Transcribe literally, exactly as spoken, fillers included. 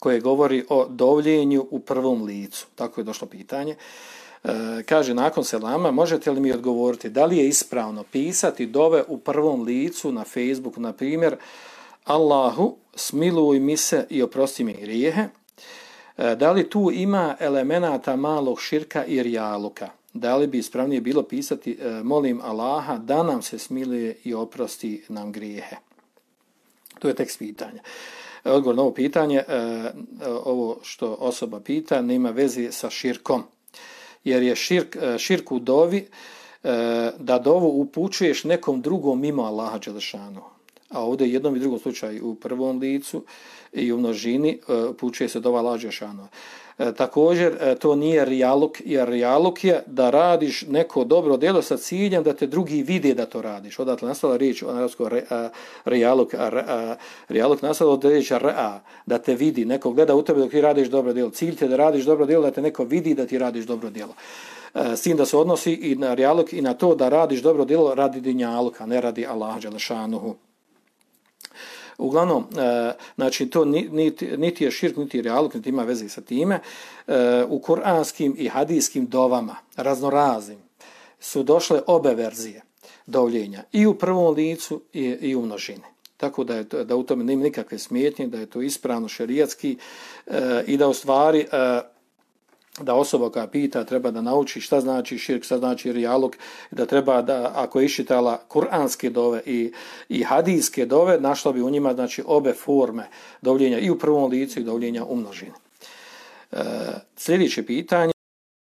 koje govori o dovljenju u prvom licu. Tako je došlo pitanje. E, kaže nakon selama, možete li mi odgovoriti da li je ispravno pisati dove u prvom licu na Facebooku, na primjer Allahu smiluj mi se i oprosti mi grijehe. E, da li tu ima elemenata malog širka i rijaluka? Da li bi ispravnije bilo pisati e, molim Allaha da nam se smiluje i oprosti nam grijehe? To je tekst pitanja. Odgovor na ovo pitanje, e, ovo što osoba pita, nema veze sa širkom. Jer je širk, širk u dovi e, da dovu upućuješ nekom drugom mimo Allaha dželešanu. A ovdje u jednom i drugom slučaju, u prvom licu i u množini, e, upućuje se dova Allaha dželešanu. E, također, e, to nije rijaluk, jer rijaluk je da radiš neko dobro djelo sa ciljem da te drugi vide da to radiš. Odatle nastala riječ, on arapsko re, rijaluk, a, a, rijaluk nastala od riječi ra, da te vidi, neko gleda u tebe dok ti radiš dobro djelo. Cilj te da radiš dobro djelo, da te neko vidi da ti radiš dobro djelo. E, s tim da se odnosi i na rijaluk i na to da radiš dobro djelo radi dinjaluka, ne radi Allaha dželešanuhu. Uglavnom, e, znači to niti, niti je širk, niti je rijaluk, niti ima veze sa time. E, u kuranskim i hadijskim dovama, raznoraznim, su došle obe verzije dovljenja, i u prvom licu i, i u množini. Tako da, je to, da u tome nema nikakve smetnje, da je to ispravno šerijatski e, i da u stvari e, da osoba koja pita treba da nauči šta znači širk, šta znači rijaluk, da treba da, ako je iščitala kuranske dove i, i hadijske dove, našla bi u njima znači obe forme dovljenja i u prvom licu i dovljenja u množini. E, sljedeće pitanje.